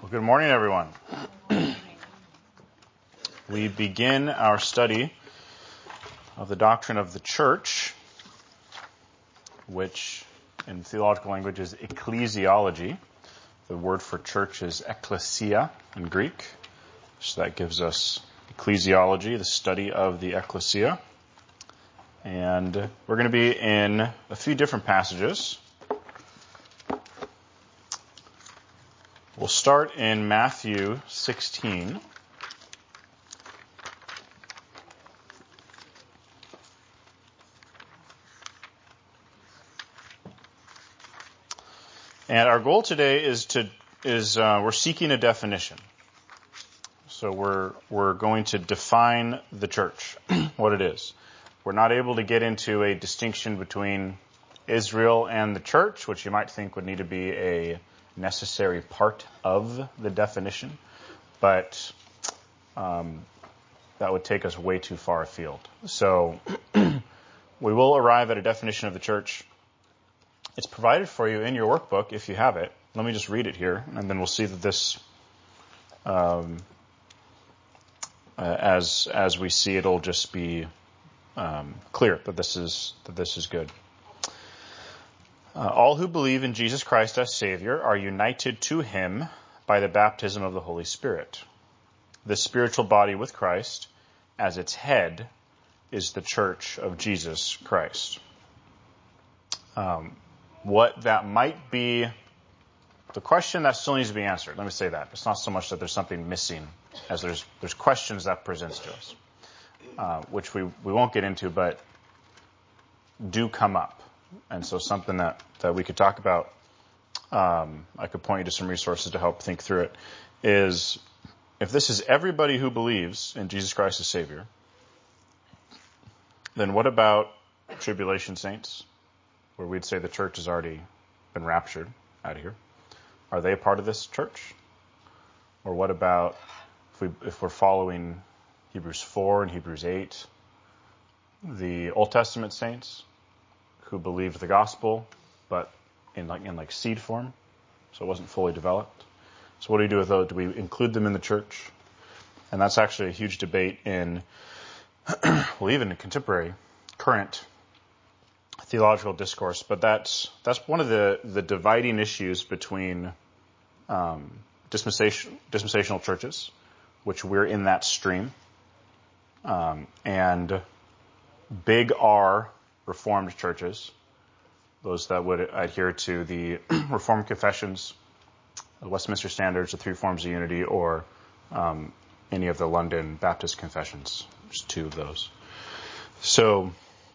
Well, good morning, everyone. We begin our study of the doctrine of the church, which in theological language is ecclesiology. The word for church is ekklesia in Greek. So that gives us ecclesiology, the study of the ecclesia. And we're going to be in a few different passages. We'll start in Matthew 16. And our goal today is we're seeking a definition. So we're going to define the church, what it is. We're not able to get into a distinction between Israel and the church, which you might think would need to be a necessary part of the definition, but that would take us way too far afield. So we will arrive at a definition of the church. It's provided for you in your workbook if you have it. Let me just read it here, and then we'll see that this, as we see, it'll just be clear that this is good. All who believe in Jesus Christ as Savior are united to Him by the baptism of the Holy Spirit. The spiritual body with Christ, as its head, is the church of Jesus Christ. What that might be, the question that still needs to be answered. Let me say that. It's not so much that there's something missing as there's questions that presents to us, which we won't get into, but do come up. And so something that we could talk about, I could point you to some resources to help think through it, is if this is everybody who believes in Jesus Christ as Savior, then what about tribulation saints, where we'd say the church has already been raptured out of here? Are they a part of this church? Or what about if we're following Hebrews 4 and Hebrews 8, the Old Testament saints who believed the gospel, but in seed form, so it wasn't fully developed? So what do we do with those? Do we include them in the church? And that's actually a huge debate in, well, even in contemporary, current theological discourse. But that's one of the dividing issues between dispensational churches, which we're in that stream, and big R Reformed churches, those that would adhere to the Reformed confessions, the Westminster Standards, the Three Forms of Unity, or any of the London Baptist confessions. There's two of those. So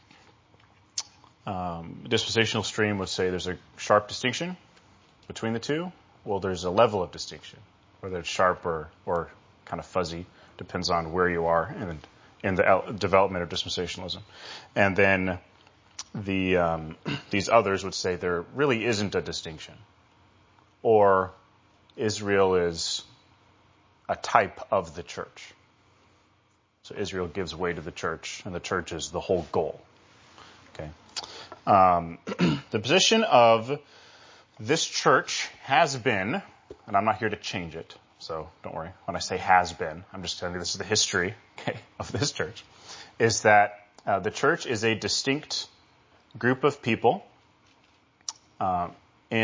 dispensational stream would say there's a sharp distinction between the two. Well, there's a level of distinction, whether it's sharp or kind of fuzzy, depends on where you are in the development of dispensationalism. And then these others would say there really isn't a distinction, or Israel is a type of the church. So Israel gives way to the church, and the church is the whole goal. Okay. The position of this church has been, and I'm not here to change it, so don't worry. When I say has been, I'm just telling you this is the history, okay, of this church, is that the church is a distinct group of people. All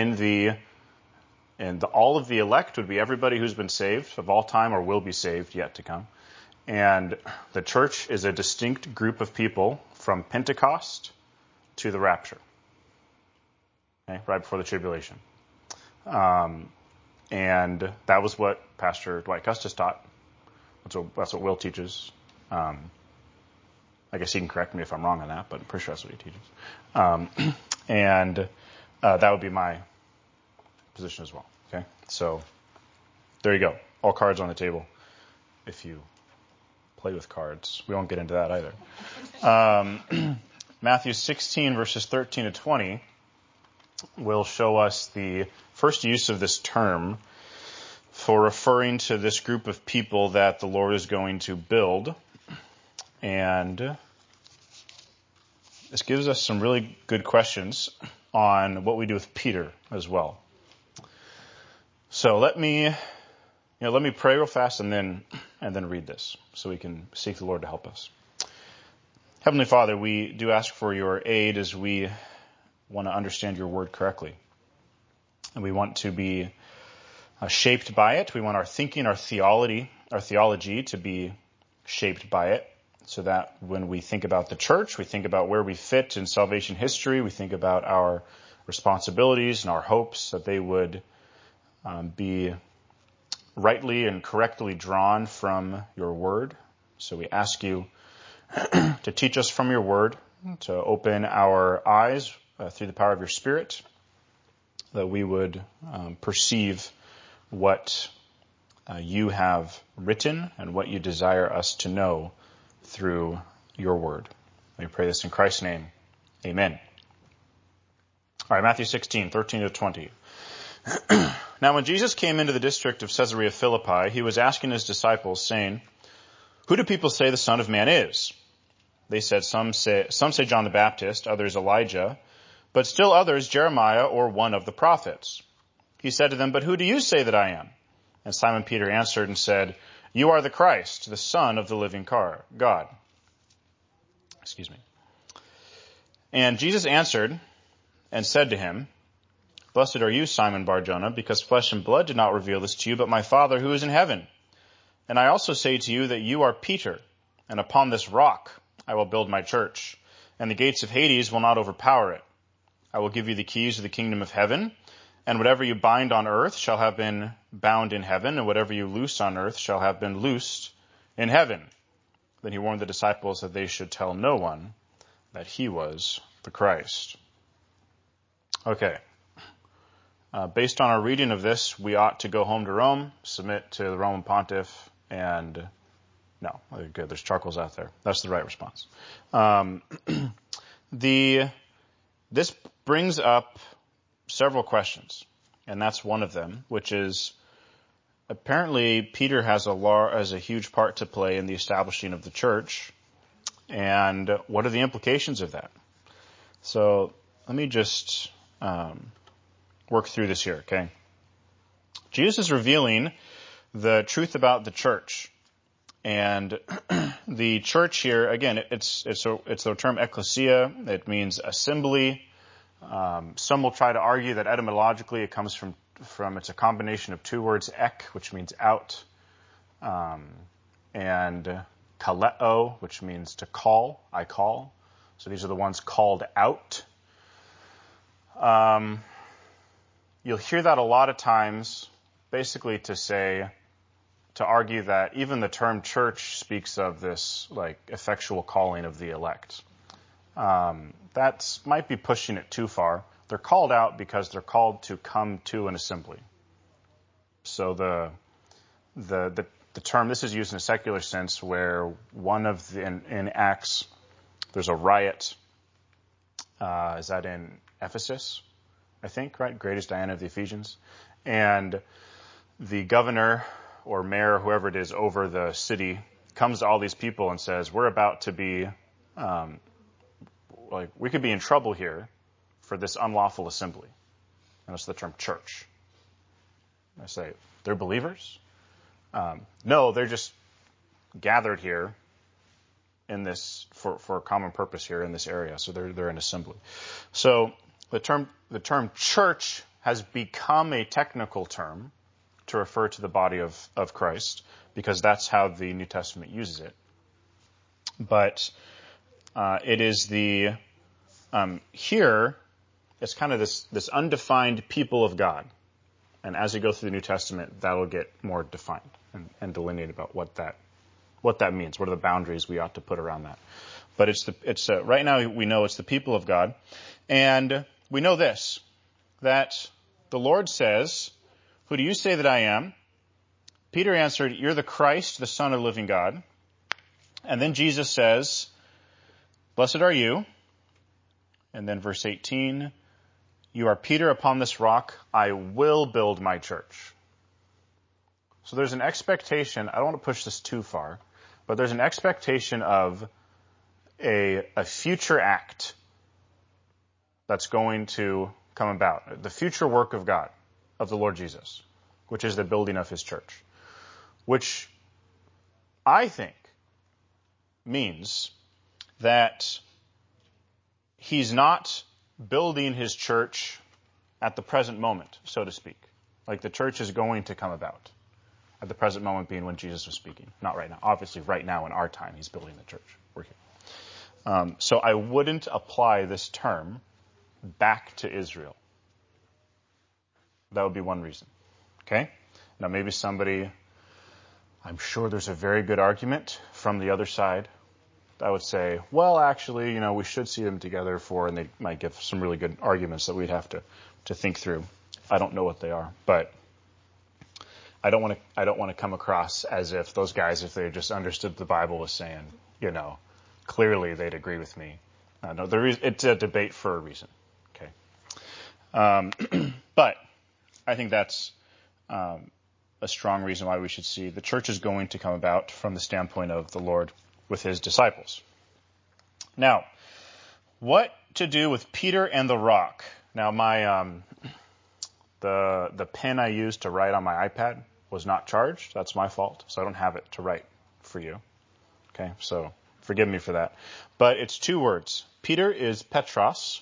of the elect would be everybody who's been saved of all time or will be saved yet to come. And the church is a distinct group of people from Pentecost to the rapture, okay, right before the tribulation. And that was what Pastor Dwight Custis taught. That's what Will teaches. I guess he can correct me if I'm wrong on that, but I'm pretty sure that's what he teaches. And that would be my position as well. Okay, so there you go. All cards on the table. If you play with cards, we won't get into that either. Matthew 16 verses 13 to 20 will show us the first use of this term for referring to this group of people that the Lord is going to build. And this gives us some really good questions on what we do with Peter as well. So let me Let me pray real fast and then read this so we can seek the Lord to help us. Heavenly Father, we do ask for your aid as we want to understand your word correctly. And we want to be shaped by it. We want our thinking, our theology to be shaped by it, so that when we think about the church, we think about where we fit in salvation history, we think about our responsibilities and our hopes, that they would be rightly and correctly drawn from your word. So we ask you to teach us from your word, to open our eyes through the power of your Spirit, that we would perceive what you have written and what you desire us to know through your word. We pray this in Christ's name. Amen. All right, Matthew 16, 13 to 20. Now when Jesus came into the district of Caesarea Philippi, he was asking his disciples, saying, "Who do people say the Son of Man is?" They said, some say John the Baptist, others Elijah, but still others Jeremiah or one of the prophets. He said to them, "But who do you say that I am?" And Simon Peter answered and said, "You are the Christ, the Son of the living God." Excuse me. And Jesus answered and said to him, "Blessed are you, Simon Bar-Jonah, because flesh and blood did not reveal this to you, but my Father who is in heaven. And I also say to you that you are Peter, and upon this rock I will build my church, and the gates of Hades will not overpower it. I will give you the keys of the kingdom of heaven, and whatever you bind on earth shall have been bound in heaven, and whatever you loose on earth shall have been loosed in heaven." Then he warned the disciples that they should tell no one that he was the Christ. Okay. Based on our reading of this, we ought to go home to Rome, submit to the Roman pontiff, and no, good. There's charcoals out there. That's the right response. This brings up several questions, and that's one of them, which is apparently Peter has a huge part to play in the establishing of the church, and what are the implications of that? So let me just work through this here, okay? Jesus is revealing the truth about the church. And the church here, again, it's the term ecclesia. It means assembly. Some will try to argue that etymologically it comes from it's a combination of two words, ek, which means out, and kaleo, which means to call, I call. So these are the ones called out. You'll hear that a lot of times, basically to argue that even the term church speaks of this like effectual calling of the elect. That might be pushing it too far. They're called out because they're called to come to an assembly. So the term, this is used in a secular sense, where in Acts there's a riot. Is that in Ephesus? I think, right? Greatest Diana of the Ephesians. And the governor or mayor, whoever it is, over the city comes to all these people and says, "We're about to be, we could be in trouble here for this unlawful assembly." And that's the term church. And I say, they're believers? No, they're just gathered here in this for a common purpose here in this area. So they're an assembly. So the term church has become a technical term to refer to the body of Christ, because that's how the New Testament uses it. But it is here it's kind of this undefined people of God. And as you go through the New Testament, that'll get more defined and delineated about what that means. What are the boundaries we ought to put around that? But it's right now we know it's the people of God. And we know this, that the Lord says, "Who do you say that I am?" Peter answered, "You're the Christ, the Son of the living God." And then Jesus says, "Blessed are you." And then verse 18, "You are Peter, upon this rock I will build my church." So there's an expectation, I don't want to push this too far, but there's an expectation of a future act that's going to come about. The future work of God, of the Lord Jesus, which is the building of his church. which I think means that he's not building his church at the present moment, so to speak. Like the church is going to come about. At the present moment being when Jesus was speaking. Not right now. Obviously, right now in our time, he's building the church. We're here. So I wouldn't apply this term back to Israel. That would be one reason. Okay? Now maybe somebody, I'm sure there's a very good argument from the other side that would say, well, actually, we should see them together and they might give some really good arguments that we'd have to think through. I don't know what they are, but I don't want to come across as if those guys, if they just understood the Bible was saying, clearly they'd agree with me. No, it's a debate for a reason. Okay. But I think that's a strong reason why we should see the church is going to come about from the standpoint of the Lord with his disciples. Now, what to do with Peter and the rock? Now, my the pen I used to write on my iPad was not charged. That's my fault. So I don't have it to write for you. Okay, so forgive me for that. But it's two words. Peter is Petros,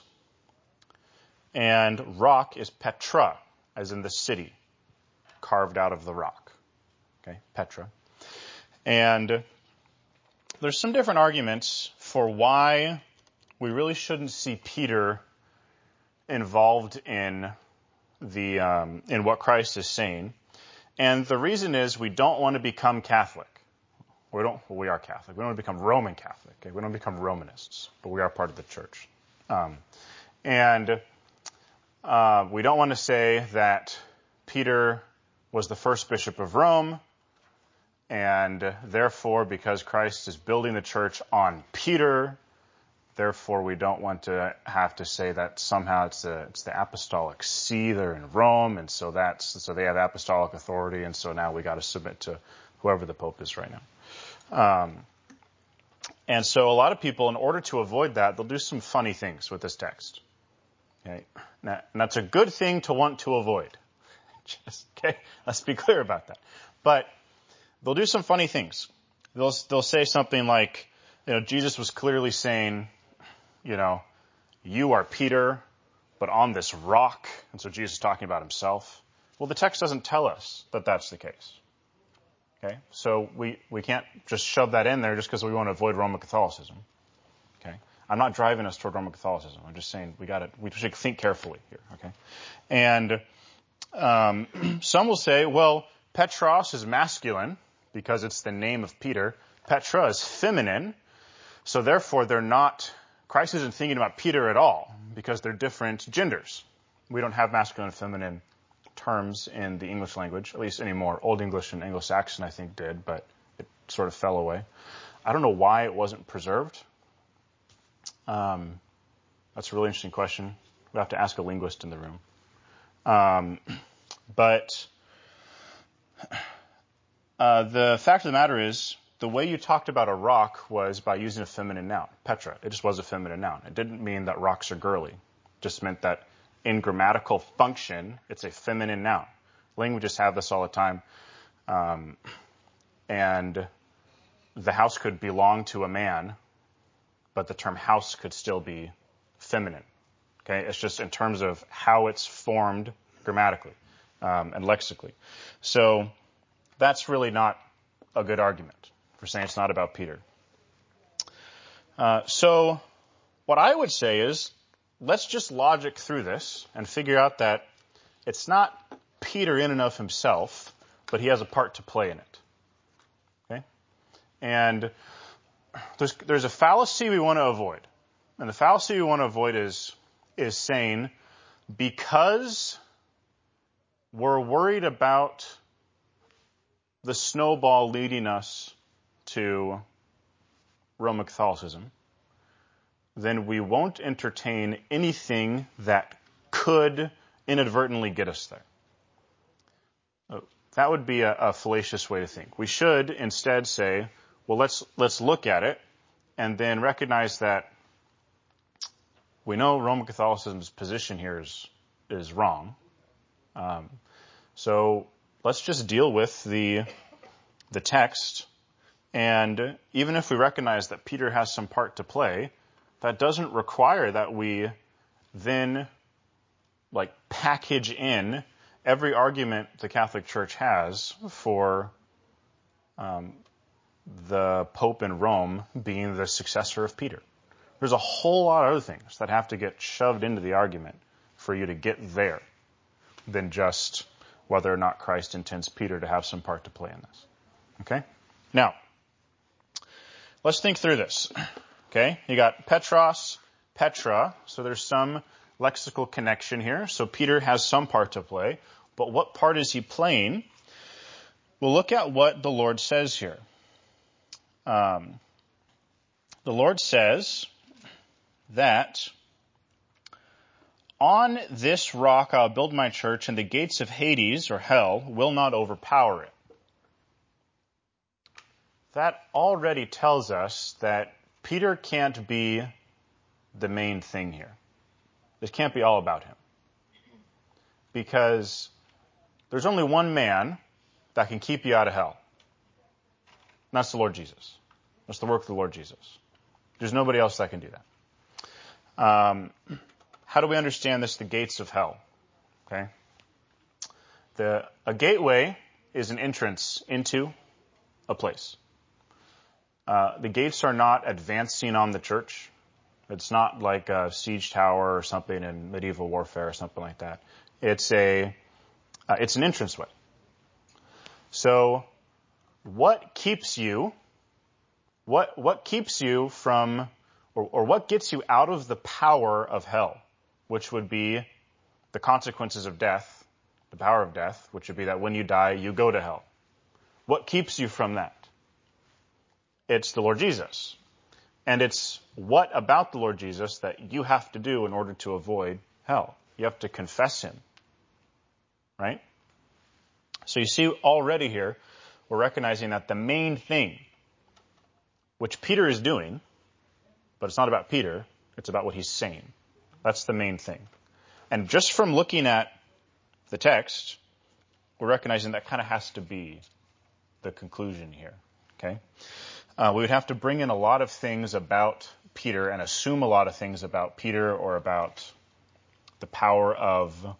and rock is Petra, as in the city, carved out of the rock. Okay, Petra. And there's some different arguments for why we really shouldn't see Peter involved in in what Christ is saying. And the reason is we don't want to become Catholic. We are Catholic. We don't want to become Roman Catholic. Okay? We don't become Romanists, but we are part of the church. And we don't want to say that Peter was the first bishop of Rome, and therefore, because Christ is building the church on Peter, therefore we don't want to have to say that somehow it's the apostolic see there in Rome, and so they have apostolic authority, and so now we got to submit to whoever the Pope is right now. And so a lot of people, in order to avoid that, they'll do some funny things with this text. Okay, and that's a good thing to want to avoid. Okay, let's be clear about that. But they'll do some funny things. They'll say something like, Jesus was clearly saying, you are Peter, but on this rock. And so Jesus is talking about himself. Well, the text doesn't tell us that that's the case. Okay, so we can't just shove that in there just because we want to avoid Roman Catholicism. Okay, I'm not driving us toward Roman Catholicism. I'm just saying we should think carefully here. Okay, and some will say, well, Petros is masculine because it's the name of Peter. Petra is feminine, so therefore Christ isn't thinking about Peter at all because they're different genders. We don't have masculine and feminine terms in the English language, at least anymore. Old English and Anglo-Saxon, I think, did, but it sort of fell away. I don't know why it wasn't preserved. That's a really interesting question. We'll have to ask a linguist in the room. But the fact of the matter is, the way you talked about a rock was by using a feminine noun, Petra. It just was a feminine noun. It didn't mean that rocks are girly. It just meant that in grammatical function, it's a feminine noun. Languages have this all the time. And the house could belong to a man, but the term house could still be feminine. Okay, it's just in terms of how it's formed grammatically and lexically. So that's really not a good argument for saying it's not about Peter. So what I would say is, let's just logic through this and figure out that it's not Peter in and of himself, but he has a part to play in it. Okay? And there's a fallacy we want to avoid. And the fallacy we want to avoid is saying, because we're worried about the snowball leading us to Roman Catholicism, then we won't entertain anything that could inadvertently get us there. That would be a fallacious way to think. We should instead say, well, let's look at it and then recognize that we know Roman Catholicism's position here is wrong. So let's just deal with the the text, and even if we recognize that Peter has some part to play, that doesn't require that we then package in every argument the Catholic Church has for the Pope in Rome being the successor of Peter. There's a whole lot of other things that have to get shoved into the argument for you to get there than just whether or not Christ intends Peter to have some part to play in this. Okay? Now, let's think through this. Okay? You got Petros, Petra, so there's some lexical connection here. So Peter has some part to play, but what part is he playing? We'll look at what the Lord says here. The Lord says that on this rock I'll build my church, and the gates of Hades, or hell, will not overpower it. That already tells us that Peter can't be the main thing here. This can't be all about him. Because there's only one man that can keep you out of hell. And that's the Lord Jesus. That's the work of the Lord Jesus. There's nobody else that can do that. How do we understand this? The gates of hell. Okay. A gateway is an entrance into a place. The gates are not advancing on the church. It's not like a siege tower or something in medieval warfare or something like that. It's an entranceway. So, what keeps you from, or what gets you out of the power of hell, which would be the consequences of death, the power of death, which would be that when you die, you go to hell. What keeps you from that? It's the Lord Jesus. And it's what about the Lord Jesus that you have to do in order to avoid hell. You have to confess him. Right? So you see already here, we're recognizing that the main thing, which Peter is doing, but it's not about Peter, it's about what he's saying. That's the main thing. And just from looking at the text, we're recognizing that kind of has to be the conclusion here. Okay? We would have to bring in a lot of things about Peter and assume a lot of things about Peter or about the power of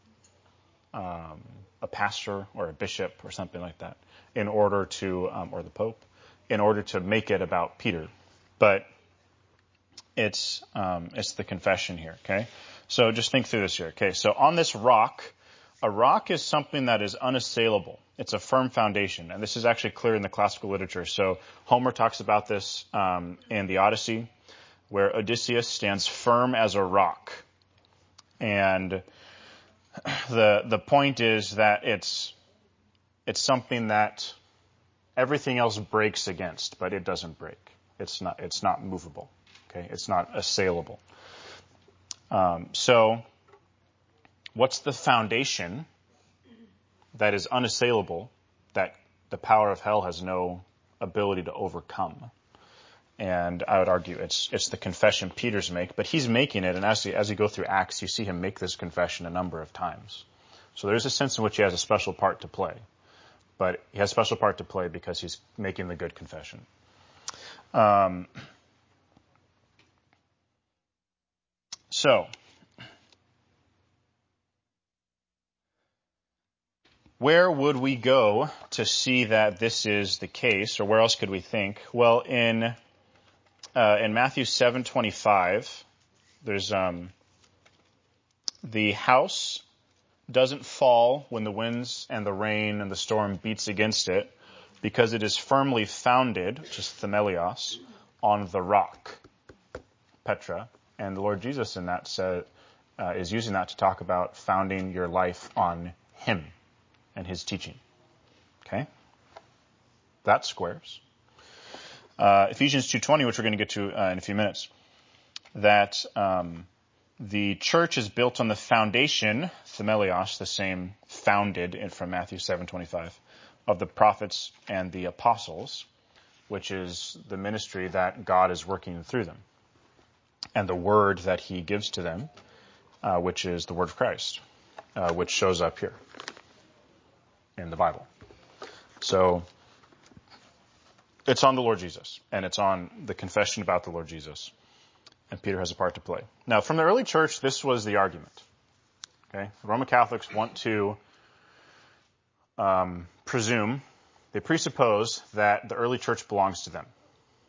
a pastor or a bishop or something like that in order to, or the Pope, in order to make it about Peter. But it's the confession here, okay? So just think through this here, okay? So on this rock, a rock is something that is unassailable. It's a firm foundation, and this is actually clear in the classical literature. So Homer talks about this in the Odyssey, where Odysseus stands firm as a rock. And the point is that it's something that everything else breaks against, but it doesn't break. It's not movable. Okay, it's not assailable. So, what's the foundation that is unassailable, that the power of hell has no ability to overcome? And I would argue it's the confession Peter's make, but he's making it, and as you go through Acts, you see him make this confession a number of times. So there's a sense in which he has a special part to play. But he has a special part to play because he's making the good confession. So, where would we go to see that this is the case, or where else could we think? Well, in Matthew 7:25, there's the house doesn't fall when the winds and the rain and the storm beats against it, because it is firmly founded, which is themelios, on the rock, Petra. And the Lord Jesus in that is using that to talk about founding your life on him and his teaching. Okay? That squares. Ephesians 2:20, which we're going to get to in a few minutes, that the church is built on the foundation, themelios, the same founded from Matthew 7:25, of the prophets and the apostles, which is the ministry that God is working through them, and the word that he gives to them, which is the word of Christ, which shows up here in the Bible. So it's on the Lord Jesus, and it's on the confession about the Lord Jesus. And Peter has a part to play. Now, from the early church, this was the argument. Okay? The Roman Catholics want to they presuppose that the early church belongs to them.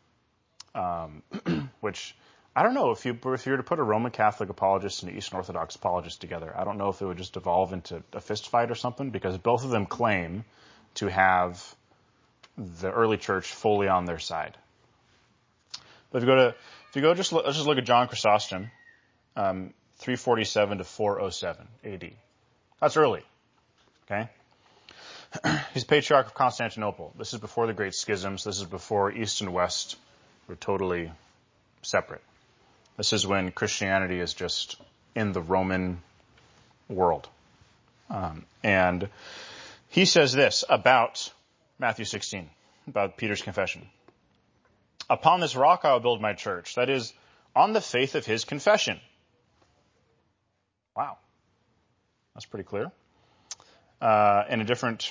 Which, I don't know, if you were to put a Roman Catholic apologist and an Eastern Orthodox apologist together, I don't know if it would just evolve into a fist fight or something, because both of them claim to have the early church fully on their side. But let's just look at John Chrysostom, 347 to 407 AD. That's early. Okay? He's Patriarch of Constantinople. This is before the Great Schisms. This is before East and West were totally separate. This is when Christianity is just in the Roman world. And he says this about Matthew 16, about Peter's confession. Upon this rock I will build my church. That is, on the faith of his confession. Wow. That's pretty clear. In a different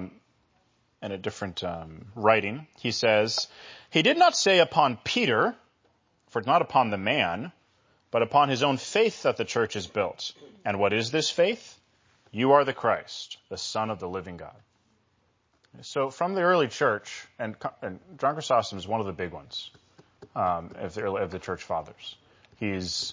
writing, he says, he did not say upon Peter, for it's not upon the man, but upon his own faith that the church is built. And what is this faith? You are the Christ, the Son of the living God. So from the early church, and John Chrysostom is one of the big ones of the church fathers. He's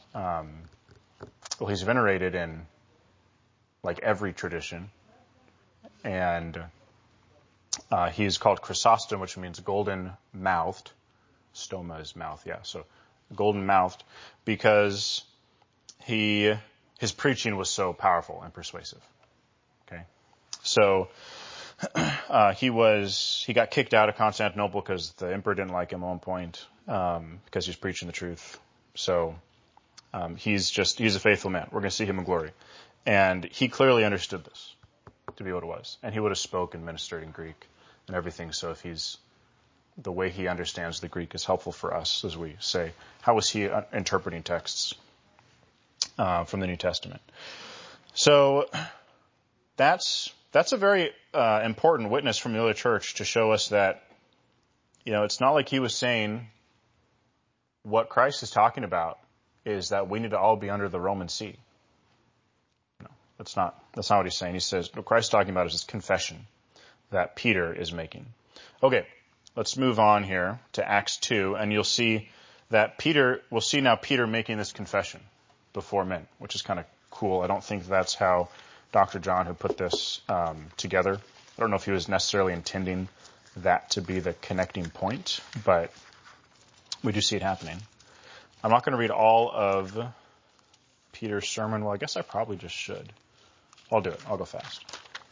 venerated in like every tradition, and he's called Chrysostom, which means golden-mouthed. Stoma is mouth, yeah. So golden-mouthed because his preaching was so powerful and persuasive. Okay, so he got kicked out of Constantinople because the emperor didn't like him at one point because he was preaching the truth. So he's a faithful man. We're going to see him in glory, and he clearly understood this to be what it was, and he would have spoken and ministered in Greek and everything. So if the way he understands the Greek is helpful for us, as we say. How was he interpreting texts from the New Testament? So that's a very important witness from the early church to show us that, it's not like he was saying what Christ is talking about is that we need to all be under the Roman see. No, that's not what he's saying. He says what Christ is talking about is this confession that Peter is making. Okay, let's move on here to Acts 2, and you'll see that we'll see now Peter making this confession before men, which is kind of cool. I don't think that's how Dr. John had put this together. I don't know if he was necessarily intending that to be the connecting point, but we do see it happening. I'm not going to read all of Peter's sermon. Well, I guess I probably just should. I'll do it. I'll go fast.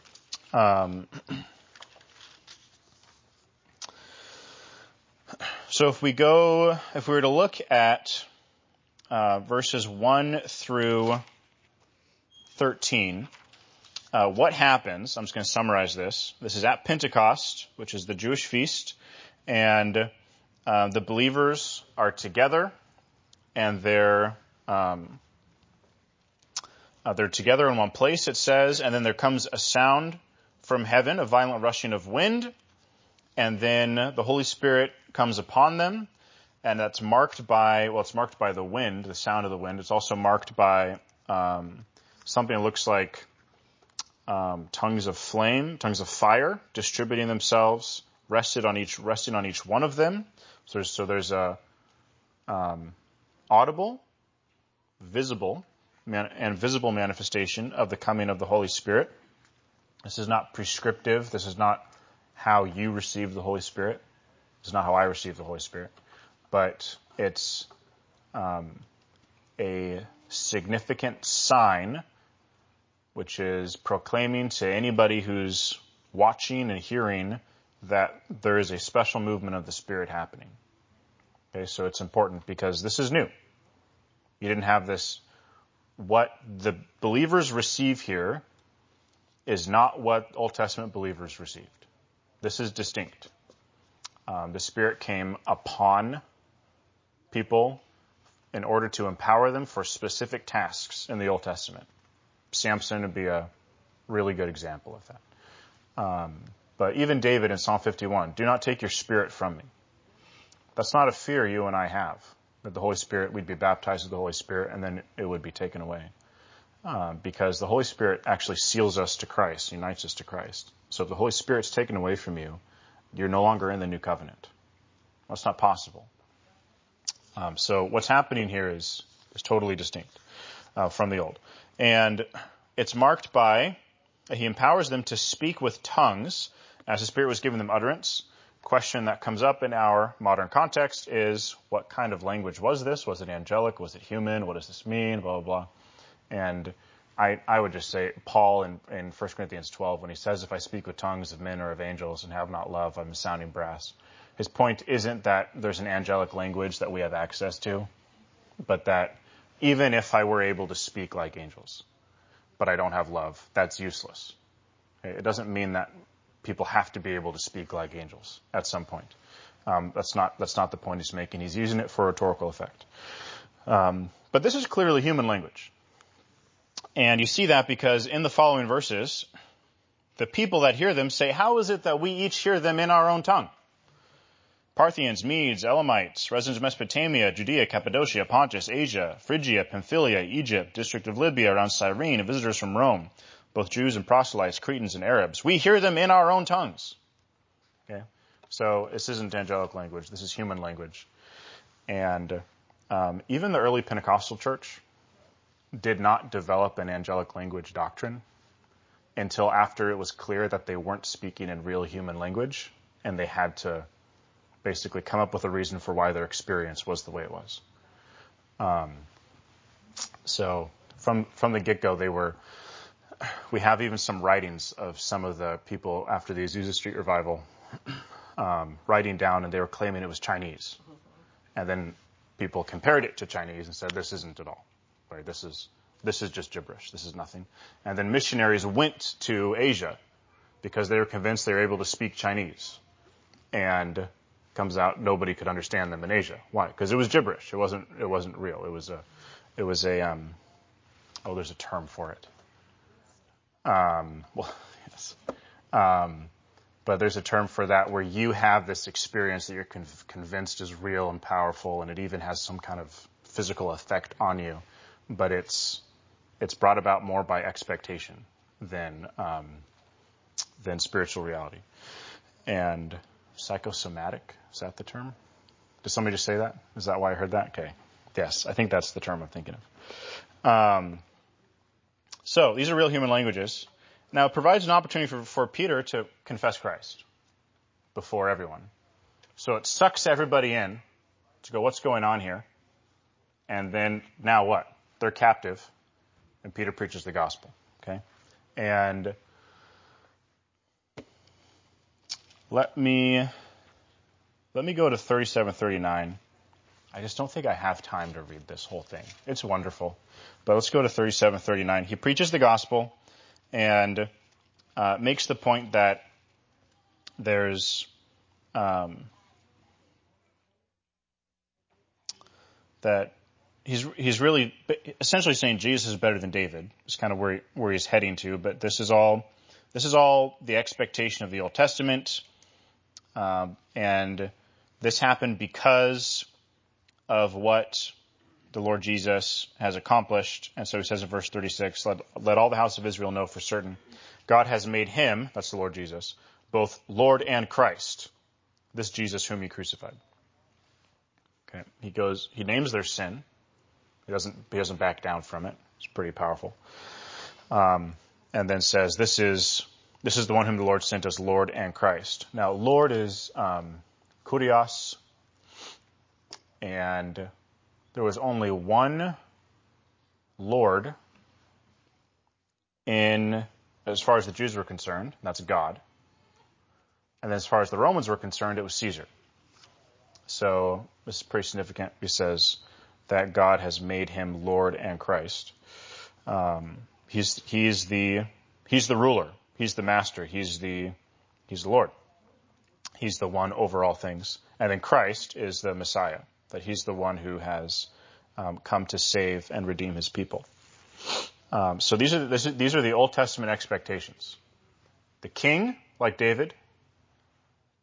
So if we were to look at verses 1 through 13, what happens, I'm just going to summarize this. This is at Pentecost, which is the Jewish feast, and the believers are together, and they're together in one place, it says, and then there comes a sound from heaven, a violent rushing of wind, and then the Holy Spirit comes upon them, and that's marked by the wind, the sound of the wind. It's also marked by something that looks like tongues of fire, distributing themselves, resting on each one of them. So there's a audible, visible, and visible manifestation of the coming of the Holy Spirit. This is not prescriptive. This is not how you receive the Holy Spirit. This is not how I receive the Holy Spirit. But it's a significant sign, which is proclaiming to anybody who's watching and hearing that there is a special movement of the Spirit happening. Okay, so it's important because this is new. You didn't have this. What the believers receive here is not what Old Testament believers received. This is distinct. The Spirit came upon people in order to empower them for specific tasks in the Old Testament. Samson would be a really good example of that. But even David in Psalm 51, do not take your spirit from me. That's not a fear you and I have, that the Holy Spirit, we'd be baptized with the Holy Spirit and then it would be taken away. Because the Holy Spirit actually seals us to Christ, unites us to Christ. So if the Holy Spirit's taken away from you, you're no longer in the new covenant. That's not possible. So what's happening here is totally distinct from the old. And it's marked by, he empowers them to speak with tongues as the Spirit was giving them utterance. Question that comes up in our modern context is, what kind of language was this? Was it angelic? Was it human? What does this mean? Blah, blah, blah. And I would just say, Paul in 1 Corinthians 12, when he says, if I speak with tongues of men or of angels and have not love, I'm a sounding brass. His point isn't that there's an angelic language that we have access to, but that even if I were able to speak like angels, but I don't have love, that's useless. It doesn't mean that people have to be able to speak like angels at some point. That's not the point he's making. He's using it for rhetorical effect. But this is clearly human language. And you see that because in the following verses, the people that hear them say, how is it that we each hear them in our own tongue? Parthians, Medes, Elamites, residents of Mesopotamia, Judea, Cappadocia, Pontus, Asia, Phrygia, Pamphylia, Egypt, district of Libya around Cyrene, visitors from Rome, both Jews and proselytes, Cretans and Arabs. We hear them in our own tongues. Okay? So this isn't angelic language. This is human language. And even the early Pentecostal church did not develop an angelic language doctrine until after it was clear that they weren't speaking in real human language, and they had to basically come up with a reason for why their experience was the way it was. So from the get-go, we have even some writings of some of the people after the Azusa Street revival writing down, and they were claiming it was Chinese. And then people compared it to Chinese and said, this isn't at all. Right? This is just gibberish. This is nothing. And then missionaries went to Asia because they were convinced they were able to speak Chinese. And comes out nobody could understand them in Asia. Why? Because it was gibberish. It wasn't real. It was a there's a term for it. Yes. But there's a term for that where you have this experience that you're convinced is real and powerful, and it even has some kind of physical effect on you. But it's brought about more by expectation than spiritual reality. And psychosomatic, is that the term? Did somebody just say that? Is that why I heard that? Okay. Yes, I think that's the term I'm thinking of. So these are real human languages. Now it provides an opportunity for Peter to confess Christ before everyone. So it sucks everybody in to go, what's going on here? And then now what? They're captive, and Peter preaches the gospel. Okay? And let me go to 37:39. I just don't think I have time to read this whole thing. It's wonderful. But let's go to 37:39. He preaches the gospel and makes the point that there's that he's really essentially saying Jesus is better than David. It's kind of where he's heading to. But this is all the expectation of the Old Testament. And this happened because of what the Lord Jesus has accomplished. And so he says in verse 36, let all the house of Israel know for certain, God has made him, that's the Lord Jesus, both Lord and Christ, this Jesus whom he crucified. Okay. He names their sin. He doesn't back down from it. It's pretty powerful. And then says, this is the one whom the Lord sent as Lord and Christ. Now, Lord is kurios, and there was only one Lord as far as the Jews were concerned, and that's God. And then as far as the Romans were concerned, it was Caesar. So this is pretty significant. He says that God has made him Lord and Christ. He's the ruler. He's the master. He's the Lord. He's the one over all things. And then Christ is the Messiah, that he's the one who has come to save and redeem his people. So these are the Old Testament expectations. The king, like David,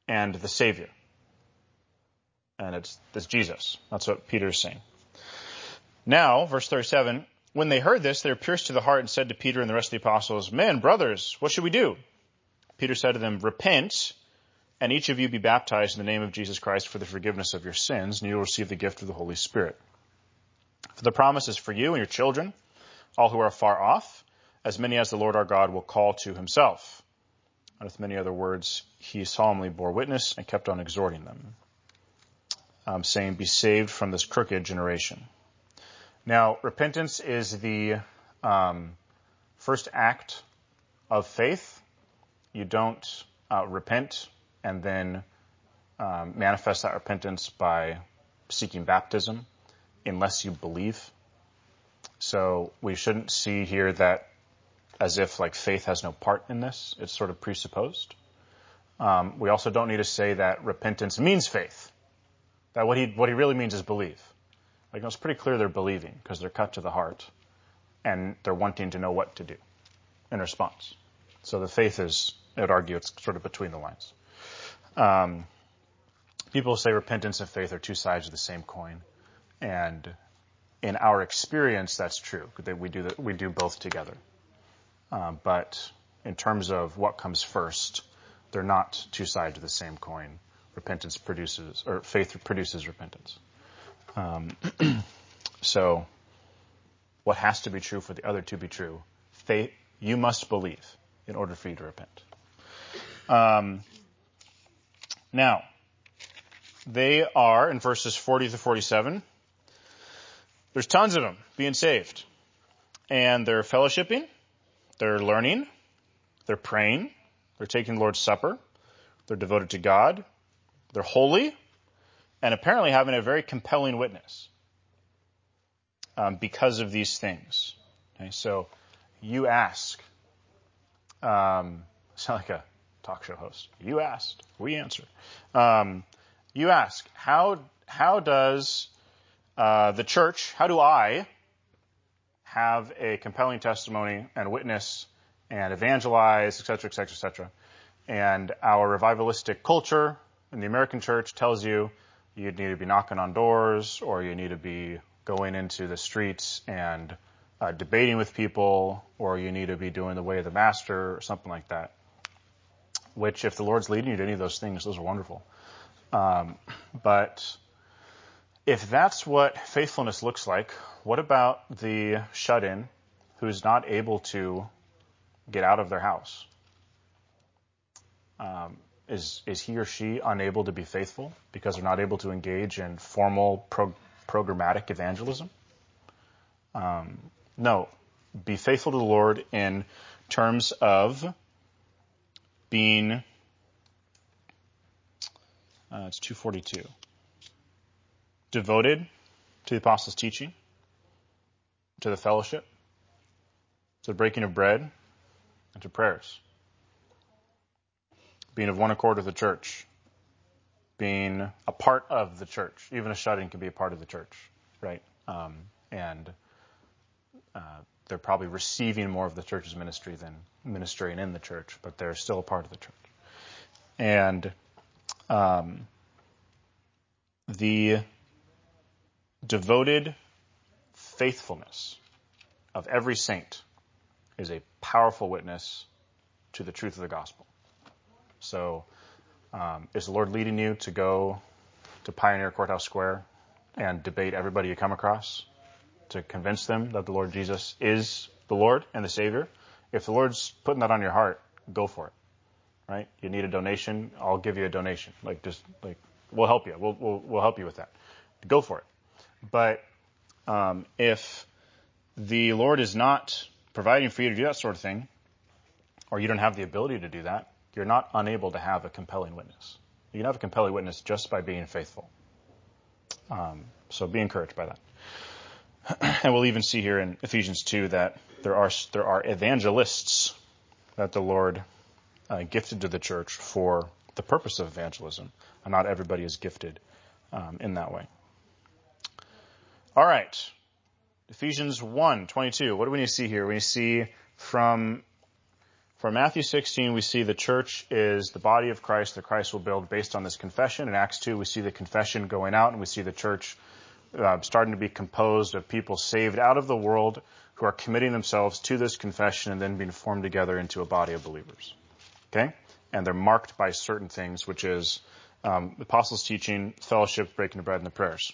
and the Savior. And it's Jesus. That's what Peter is saying. Now, verse 37, when they heard this, they were pierced to the heart and said to Peter and the rest of the apostles, Men, brothers, what should we do? Peter said to them, Repent, and each of you be baptized in the name of Jesus Christ for the forgiveness of your sins, and you will receive the gift of the Holy Spirit. For the promise is for you and your children, all who are far off, as many as the Lord our God will call to himself. And with many other words, he solemnly bore witness and kept on exhorting them, saying, Be saved from this crooked generation. Now, repentance is the first act of faith. You don't repent and then manifest that repentance by seeking baptism unless you believe. So we shouldn't see here that as if like faith has no part in this. It's sort of presupposed. We also don't need to say that repentance means faith. That what he really means is believe. Like, it's pretty clear they're believing because they're cut to the heart and they're wanting to know what to do in response. So the faith is, I would argue, it's sort of between the lines. People say repentance and faith are two sides of the same coin. And in our experience, that's true. That we do both together. But in terms of what comes first, they're not two sides of the same coin. Faith produces repentance. So what has to be true for the other to be true? Faith, you must believe in order for you to repent. Now, they are, in verses 40 to 47, there's tons of them being saved. And they're fellowshipping, they're learning, they're praying, they're taking the Lord's Supper, they're devoted to God, they're holy, and apparently having a very compelling witness because of these things. Okay, so you ask, sound like a talk show host. You asked, we answered. You ask, how does the church, how do I have a compelling testimony and witness and evangelize, et cetera, et cetera, et cetera? And our revivalistic culture in the American church tells you you'd need to be knocking on doors, or you need to be going into the streets and debating with people, or you need to be doing the way of the master, or something like that. Which, if the Lord's leading you to any of those things, those are wonderful. But if that's what faithfulness looks like, what about the shut-in who's not able to get out of their house? Is he or she unable to be faithful because they're not able to engage in formal programmatic evangelism? No. Be faithful to the Lord in terms of being, it's 242, devoted to the apostles' teaching, to the fellowship, to the breaking of bread, and to prayers. Being of one accord with the church, being a part of the church. Even a shut-in can be a part of the church, right? And they're probably receiving more of the church's ministry than ministering in the church, but they're still a part of the church. And the devoted faithfulness of every saint is a powerful witness to the truth of the gospel. So is the Lord leading you to go to Pioneer Courthouse Square and debate everybody you come across to convince them that the Lord Jesus is the Lord and the Savior? If the Lord's putting that on your heart, go for it. Right? You need a donation, I'll give you a donation. We'll help you. We'll help you with that. Go for it. But if the Lord is not providing for you to do that sort of thing, or you don't have the ability to do that, you're not unable to have a compelling witness. You can have a compelling witness just by being faithful. So be encouraged by that. And we'll even see here in Ephesians 2 that there are evangelists that the Lord gifted to the church for the purpose of evangelism, and not everybody is gifted in that way. All right, Ephesians 1:22. What do we need to see here? We need to see from For Matthew 16, we see the church is the body of Christ that Christ will build based on this confession. In Acts 2, we see the confession going out, and we see the church starting to be composed of people saved out of the world who are committing themselves to this confession and then being formed together into a body of believers. Okay? And they're marked by certain things, which is the apostles' teaching, fellowship, breaking of bread, and the prayers.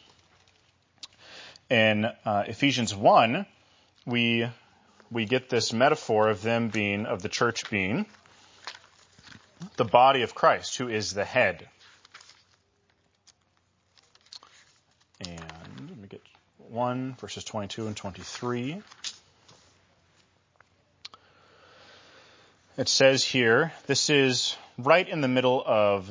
In Ephesians 1, we get this metaphor of the church being the body of Christ, who is the head. And let me get 1, verses 22 and 23. It says here, this is right in the middle of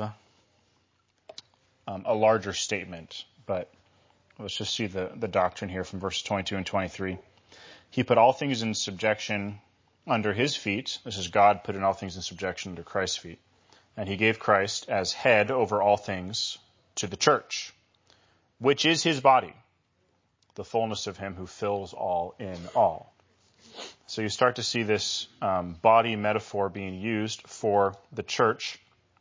a larger statement, but let's just see the doctrine here from verses 22 and 23. He put all things in subjection under his feet. This is God putting all things in subjection under Christ's feet. And he gave Christ as head over all things to the church, which is his body, the fullness of him who fills all in all. So you start to see this body metaphor being used for the church.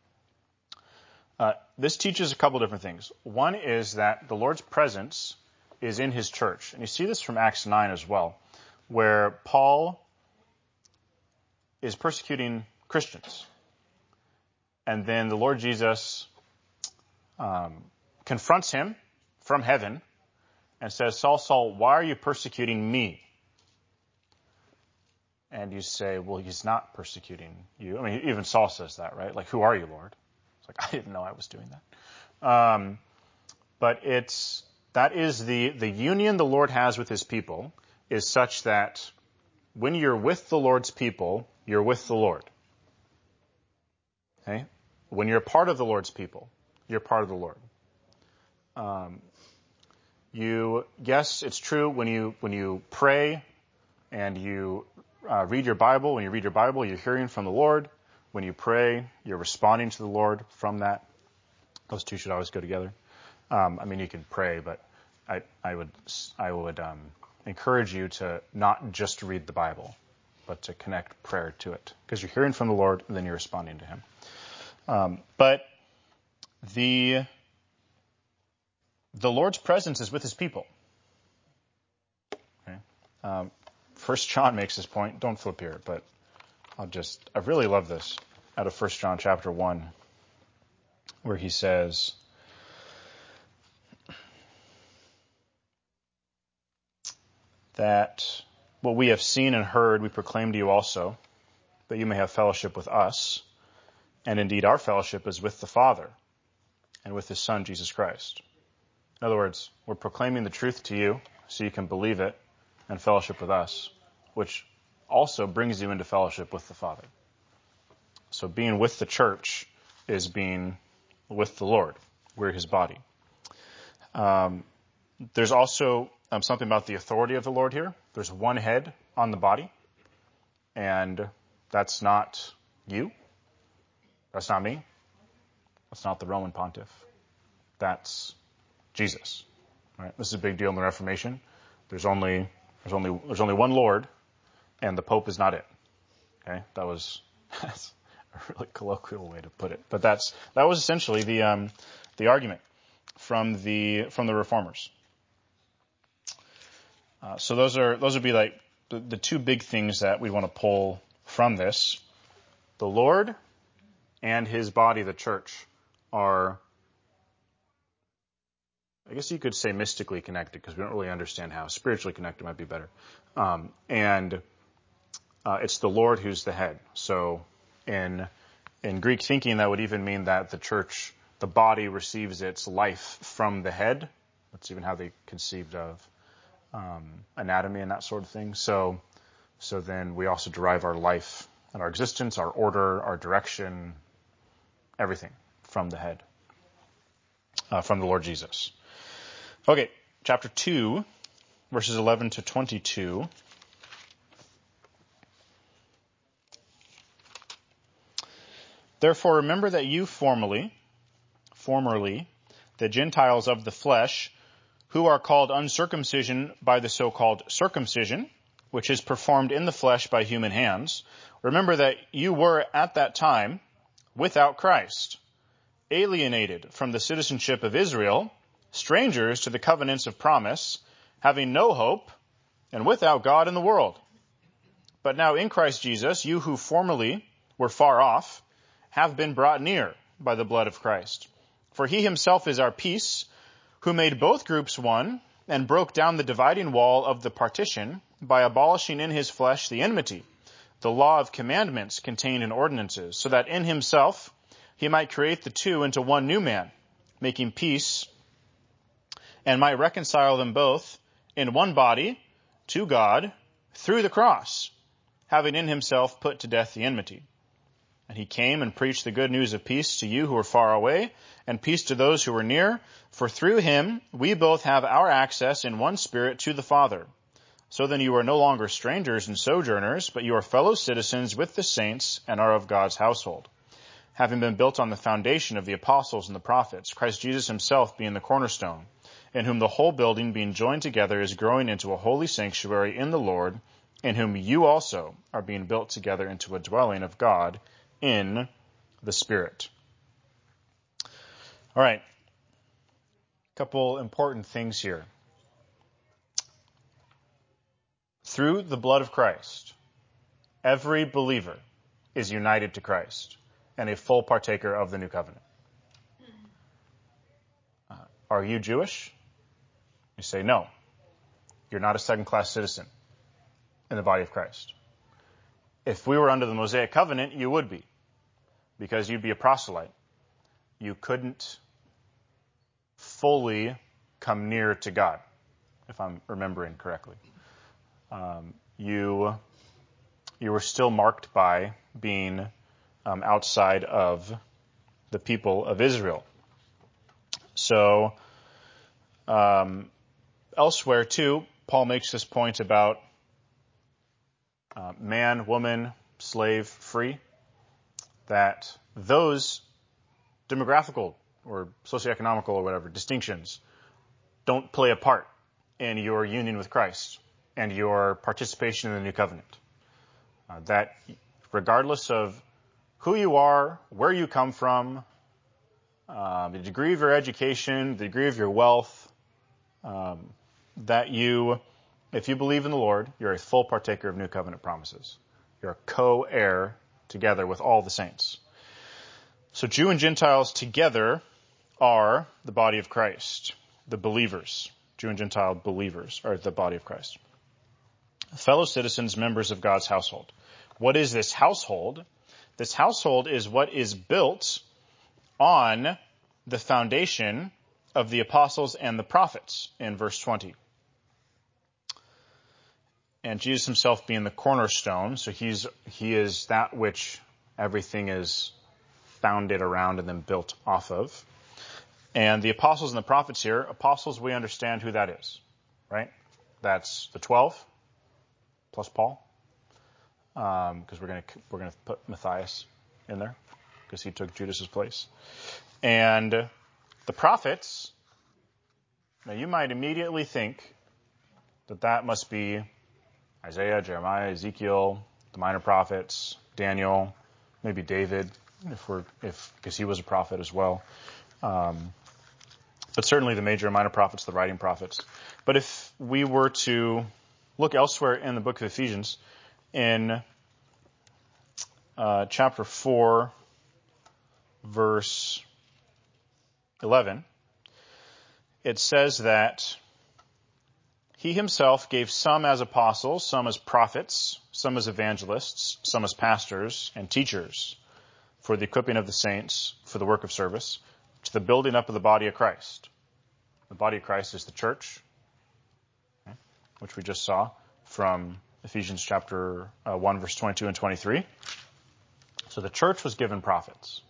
This teaches a couple different things. One is that the Lord's presence is in his church. And you see this from Acts 9 as well, where Paul is persecuting Christians. And then the Lord Jesus confronts him from heaven and says, Saul, Saul, why are you persecuting me? And you say, well, he's not persecuting you. I mean, even Saul says that, right? Like, who are you, Lord? It's like, I didn't know I was doing that. But that is the union the Lord has with his people is such that when you're with the Lord's people, you're with the Lord. Okay? When you're a part of the Lord's people, you're part of the Lord. Yes, it's true when you pray and you read your Bible. When you read your Bible, you're hearing from the Lord. When you pray, you're responding to the Lord from that. Those two should always go together. I mean, you can pray, but I would encourage you to not just read the Bible, but to connect prayer to it, because you're hearing from the Lord and then you're responding to him. But the Lord's presence is with his people. Okay? 1 John makes this point. Don't flip here, but I really love this out of 1 John chapter 1, where he says, that what we have seen and heard we proclaim to you also, that you may have fellowship with us. And indeed our fellowship is with the Father and with his Son, Jesus Christ. In other words, we're proclaiming the truth to you so you can believe it and fellowship with us, which also brings you into fellowship with the Father. So being with the church is being with the Lord. We're his body. There's also something about the authority of the Lord here. There's one head on the body, and that's not you. That's not me. That's not the Roman pontiff. That's Jesus. Right? This is a big deal in the Reformation. There's only one Lord, and the Pope is not it. Okay, that's a really colloquial way to put it, but that was essentially the argument from the Reformers. So those would be like the two big things that we want to pull from this. The Lord and his body, the church, are, I guess you could say, mystically connected, because we don't really understand how. Spiritually connected might be better. And it's the Lord who's the head. So in Greek thinking, that would even mean that the church, the body, receives its life from the head. That's even how they conceived of anatomy and that sort of thing. So then we also derive our life and our existence, our order, our direction, everything from the head, from the Lord Jesus. Okay, chapter 2, verses 11 to 22. Therefore remember that you formerly, the Gentiles of the flesh, who are called uncircumcision by the so-called circumcision, which is performed in the flesh by human hands, remember that you were at that time without Christ, alienated from the citizenship of Israel, strangers to the covenants of promise, having no hope, and without God in the world. But now in Christ Jesus, you who formerly were far off have been brought near by the blood of Christ. For he himself is our peace, who made both groups one, and broke down the dividing wall of the partition by abolishing in his flesh the enmity, the law of commandments contained in ordinances, so that in himself he might create the two into one new man, making peace, and might reconcile them both in one body to God through the cross, having in himself put to death the enmity. And he came and preached the good news of peace to you who are far away, and peace to those who are near. For through him we both have our access in one Spirit to the Father. So then you are no longer strangers and sojourners, but you are fellow citizens with the saints and are of God's household, having been built on the foundation of the apostles and the prophets, Christ Jesus himself being the cornerstone, in whom the whole building being joined together is growing into a holy sanctuary in the Lord, in whom you also are being built together into a dwelling of God in the Spirit. All right. A couple important things here. Through the blood of Christ, every believer is united to Christ and a full partaker of the new covenant. Are you Jewish? You say no. You're not a second-class citizen in the body of Christ. If we were under the Mosaic covenant, you would be, because you'd be a proselyte. You couldn't fully come near to God, if I'm remembering correctly. You were still marked by being outside of the people of Israel. So elsewhere too, Paul makes this point about man, woman, slave, free, that those demographical or socioeconomical or whatever distinctions don't play a part in your union with Christ and your participation in the new covenant. That regardless of who you are, where you come from, the degree of your education, the degree of your wealth, that you, if you believe in the Lord, you're a full partaker of new covenant promises. You're a co-heir together with all the saints. So Jew and Gentiles together are the body of Christ, the believers. Jew and Gentile believers are the body of Christ. Fellow citizens, members of God's household. What is this household? This household is what is built on the foundation of the apostles and the prophets in verse 20. And Jesus himself being the cornerstone, so he is that which everything is founded around and then built off of. And the apostles and the prophets here, apostles, we understand who that is, right? That's the 12 plus Paul, because we're going to put Matthias in there because he took Judas's place. And the prophets, now you might immediately think that must be Isaiah, Jeremiah, Ezekiel, the minor prophets, Daniel, maybe David, because he was a prophet as well. But certainly the major and minor prophets, the writing prophets. But if we were to look elsewhere in the book of Ephesians, in chapter 4, verse 11, it says that he himself gave some as apostles, some as prophets, some as evangelists, some as pastors and teachers for the equipping of the saints, for the work of service, to the building up of the body of Christ. The body of Christ is the church, okay, which we just saw from Ephesians chapter 1, verse 22 and 23. So the church was given prophets.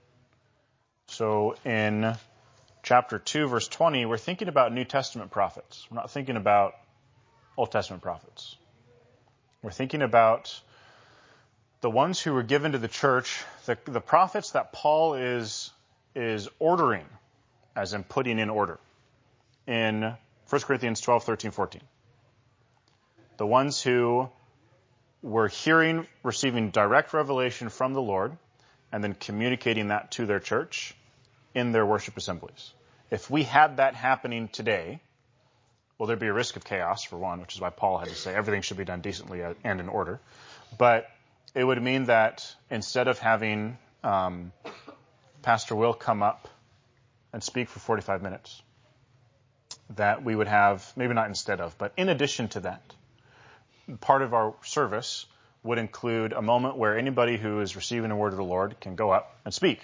So in chapter 2, verse 20, we're thinking about New Testament prophets. We're not thinking about Old Testament prophets. We're thinking about the ones who were given to the church, the prophets that Paul is ordering, as in putting in order, in 1 Corinthians 12, 13, 14. The ones who were receiving direct revelation from the Lord, and then communicating that to their church in their worship assemblies. If we had that happening today, well, there'd be a risk of chaos, for one, which is why Paul had to say everything should be done decently and in order. But it would mean that instead of having Pastor Will come up and speak for 45 minutes, that we would have, maybe not instead of, but in addition to that, part of our service would include a moment where anybody who is receiving a word of the Lord can go up and speak.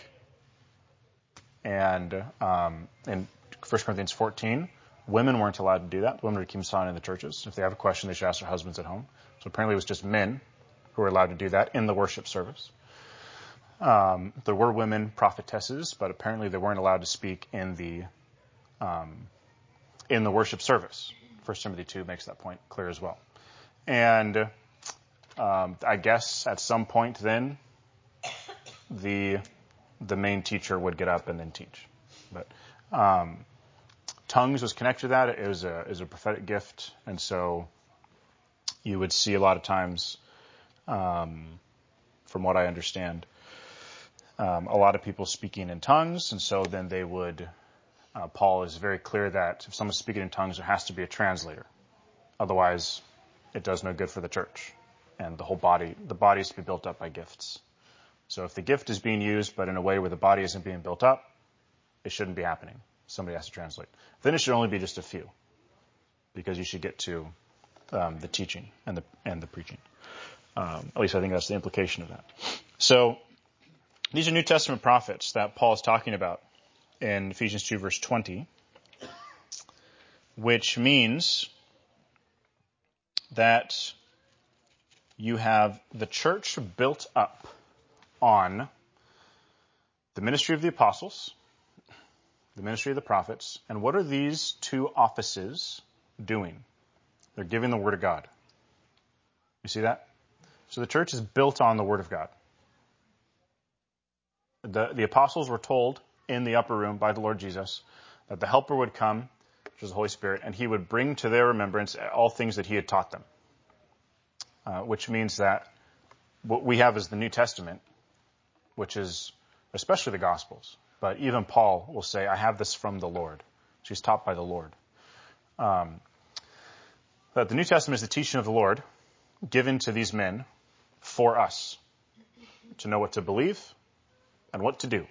And in 1 Corinthians 14, women weren't allowed to do that. Women were to keep silent in the churches. If they have a question, they should ask their husbands at home. So apparently it was just men who were allowed to do that in the worship service. There were women prophetesses, but apparently they weren't allowed to speak in the worship service. 1 Timothy 2 makes that point clear as well. And I guess at some point then, the main teacher would get up and then teach. But tongues was connected to that. It was a prophetic gift, and so you would see a lot of times, from what I understand, a lot of people speaking in tongues, and so then they would. Paul is very clear that if someone's speaking in tongues, there has to be a translator. Otherwise, it does no good for the church. And the body is to be built up by gifts. So if the gift is being used, but in a way where the body isn't being built up, it shouldn't be happening. Somebody has to translate. Then it should only be just a few, because you should get to the teaching and the preaching. At least I think that's the implication of that. So these are New Testament prophets that Paul is talking about in Ephesians 2, verse 20, which means that you have the church built up on the ministry of the apostles, the ministry of the prophets, and what are these two offices doing? They're giving the Word of God. You see that? So the church is built on the Word of God. The apostles were told in the upper room by the Lord Jesus that the Helper would come, which is the Holy Spirit, and he would bring to their remembrance all things that he had taught them. Which means that what we have is the New Testament, which is especially the Gospels. But even Paul will say, I have this from the Lord. She's taught by the Lord. That the New Testament is the teaching of the Lord given to these men for us to know what to believe and what to do.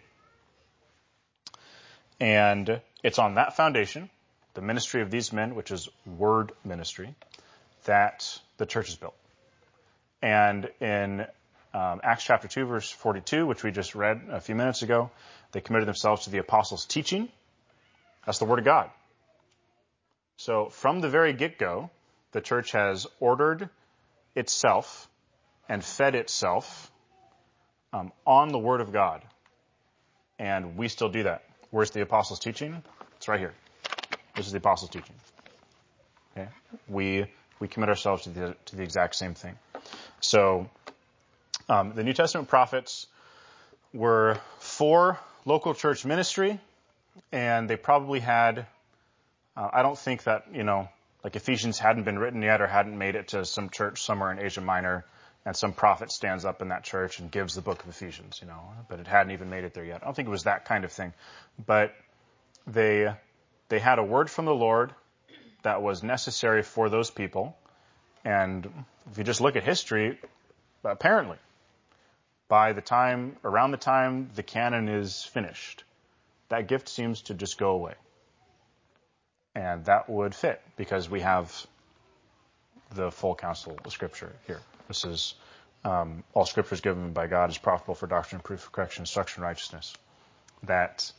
And it's on that foundation, the ministry of these men, which is word ministry, that the church is built. And in Acts chapter 2, verse 42, which we just read a few minutes ago, they committed themselves to the apostles' teaching. That's the Word of God. So from the very get-go, the church has ordered itself and fed itself on the Word of God. And we still do that. Where's the apostles' teaching? It's right here. This is the apostles' teaching. Okay? We commit ourselves to the exact same thing. So the New Testament prophets were for local church ministry, and they probably had, I don't think that, like Ephesians hadn't been written yet or hadn't made it to some church somewhere in Asia Minor, and some prophet stands up in that church and gives the book of Ephesians, but it hadn't even made it there yet. I don't think it was that kind of thing. But they had a word from the Lord that was necessary for those people. And if you just look at history, apparently, around the time the canon is finished, that gift seems to just go away. And that would fit because we have the full counsel of Scripture here. This is all Scripture is given by God is profitable for doctrine, proof, correction, instruction, righteousness. That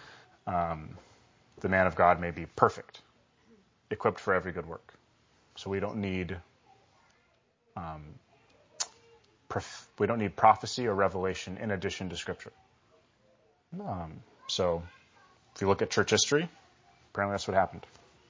the man of God may be perfect, equipped for every good work. So we don't need prophecy or revelation in addition to Scripture. So if you look at church history, apparently that's what happened.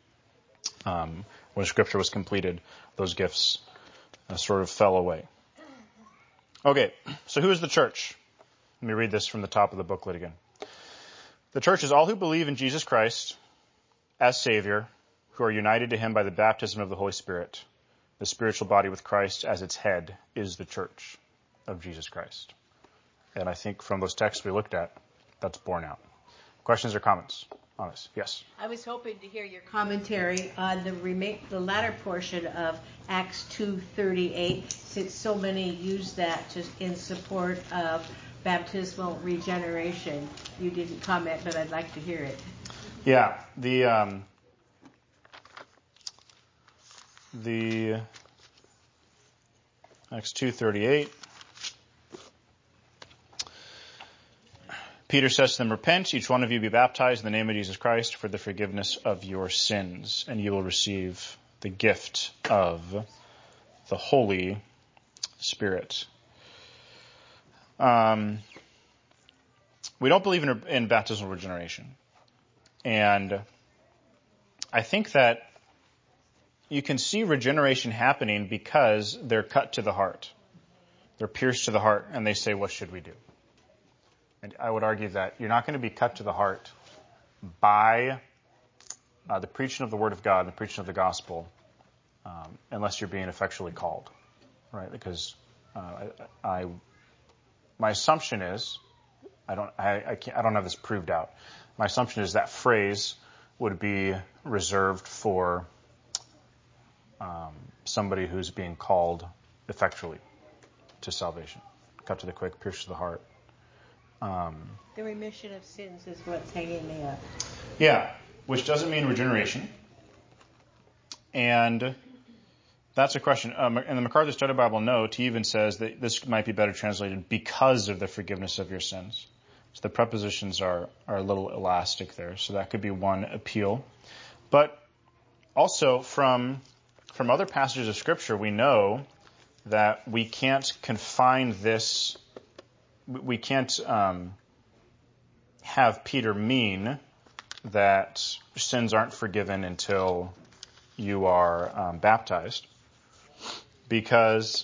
When Scripture was completed, those gifts sort of fell away. Okay, so who is the church? Let me read this from the top of the booklet again. The church is all who believe in Jesus Christ as Savior, who are united to Him by the baptism of the Holy Spirit, the spiritual body with Christ as its head is the church of Jesus Christ. And I think from those texts we looked at, that's borne out. Questions or comments on this? Yes. I was hoping to hear your commentary on the latter portion of Acts 2:38, since so many use that in support of baptismal regeneration. You didn't comment, but I'd like to hear it. Yeah, the Acts 2:38. Peter says to them, "Repent, each one of you be baptized in the name of Jesus Christ for the forgiveness of your sins, and you will receive the gift of the Holy Spirit." We don't believe in baptismal regeneration. And I think that you can see regeneration happening because they're cut to the heart. They're pierced to the heart, and they say, "What should we do?" And I would argue that you're not going to be cut to the heart by the preaching of the Word of God and the preaching of the gospel unless you're being effectually called, right? Because my assumption is, I don't have this proved out. My assumption is that phrase would be reserved for somebody who's being called effectually to salvation, cut to the quick, pierced to the heart. The remission of sins is what's hanging me up. Yeah, which doesn't mean regeneration. And that's a question. In the MacArthur Study Bible note, he even says that this might be better translated because of the forgiveness of your sins. So the prepositions are a little elastic there. So that could be one appeal. But also from other passages of Scripture, we know that we can't confine this. We can't have Peter mean that sins aren't forgiven until you are baptized. Because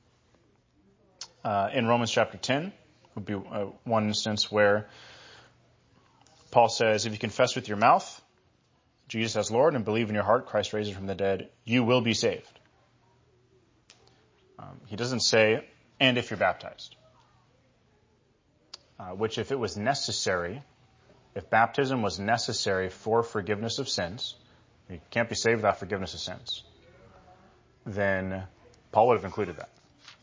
in Romans chapter 10 would be one instance where Paul says, if you confess with your mouth Jesus as Lord and believe in your heart Christ raised him from the dead, you will be saved. He doesn't say, and if you're baptized. Which if it was necessary, if baptism was necessary for forgiveness of sins, you can't be saved without forgiveness of sins, then Paul would have included that.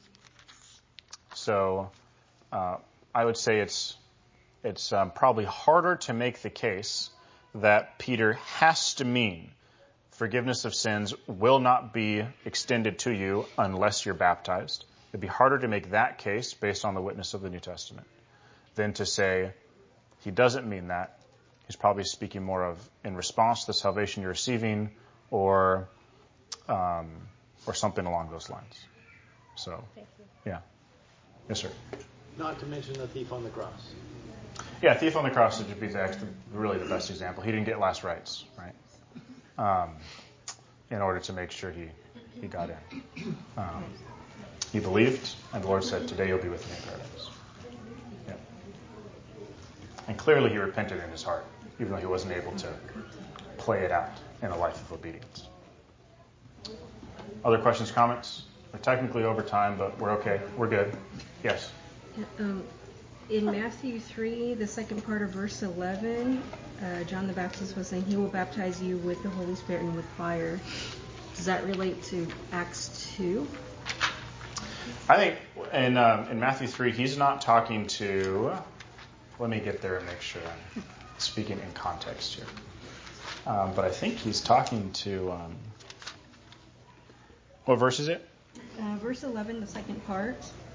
So I would say it's probably harder to make the case that Peter has to mean forgiveness of sins will not be extended to you unless you're baptized. It'd be harder to make that case based on the witness of the New Testament than to say he doesn't mean that. He's probably speaking more of in response to the salvation you're receiving or something along those lines. So, yeah. Yes, sir. Not to mention the thief on the cross. Yeah, thief on the cross would be really the best example. He didn't get last rites, right? In order to make sure he got in. He believed, and the Lord said, today you'll be with me in paradise. Yeah. And clearly he repented in his heart, even though he wasn't able to play it out in a life of obedience. Other questions, comments? We're technically over time, but we're okay. We're good. Yes? In Matthew 3, the second part of verse 11, John the Baptist was saying, he will baptize you with the Holy Spirit and with fire. Does that relate to Acts 2? I think in Matthew 3, he's not talking to... Let me get there and make sure I'm speaking in context here. But I think he's talking to... what verse is it? Verse 11, the second part.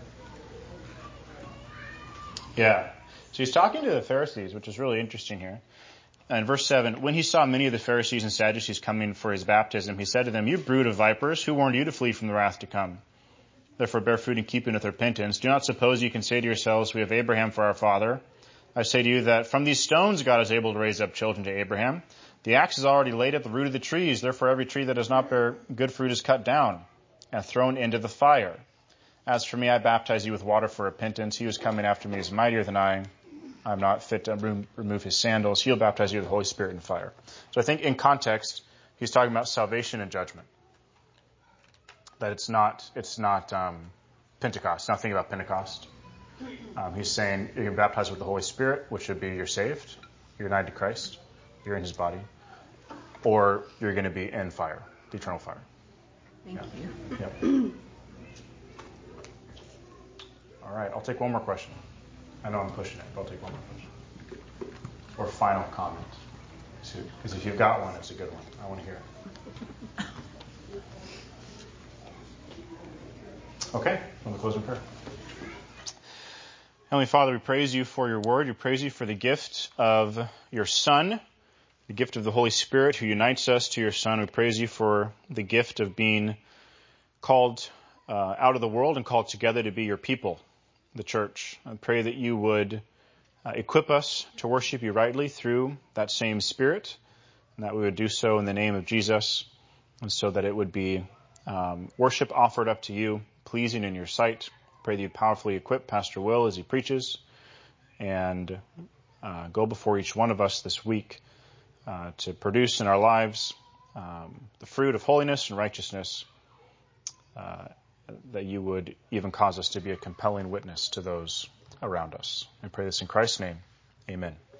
Yeah. So he's talking to the Pharisees, which is really interesting here. And verse 7, when he saw many of the Pharisees and Sadducees coming for his baptism, he said to them, you brood of vipers, who warned you to flee from the wrath to come? Therefore bear fruit in keeping with repentance. Do not suppose you can say to yourselves, we have Abraham for our father. I say to you that from these stones God is able to raise up children to Abraham. The axe is already laid at the root of the trees. Therefore every tree that does not bear good fruit is cut down and thrown into the fire. As for me, I baptize you with water for repentance. He who is coming after me is mightier than I. I'm not fit to remove his sandals. He'll baptize you with the Holy Spirit and fire. So I think in context, he's talking about salvation and judgment. that it's not Pentecost. Nothing about Pentecost. He's saying you're baptized with the Holy Spirit, which would be you're saved, you're united to Christ, you're in His body, or you're going to be in fire, the eternal fire. Thank you. Yep. All right, I'll take one more question. I know I'm pushing it, but I'll take one more question. Or final comment, too. Because if you've got one, it's a good one. I want to hear it. Okay, want to close in prayer. Heavenly Father, we praise you for your word. We praise you for the gift of your Son, the gift of the Holy Spirit who unites us to your Son. We praise you for the gift of being called out of the world and called together to be your people, the church. I pray that you would equip us to worship you rightly through that same Spirit, and that we would do so in the name of Jesus, and so that it would be worship offered up to you, pleasing in your sight. Pray that you powerfully equip Pastor Will as he preaches, and go before each one of us this week to produce in our lives the fruit of holiness and righteousness, that you would even cause us to be a compelling witness to those around us. I pray this in Christ's name. Amen.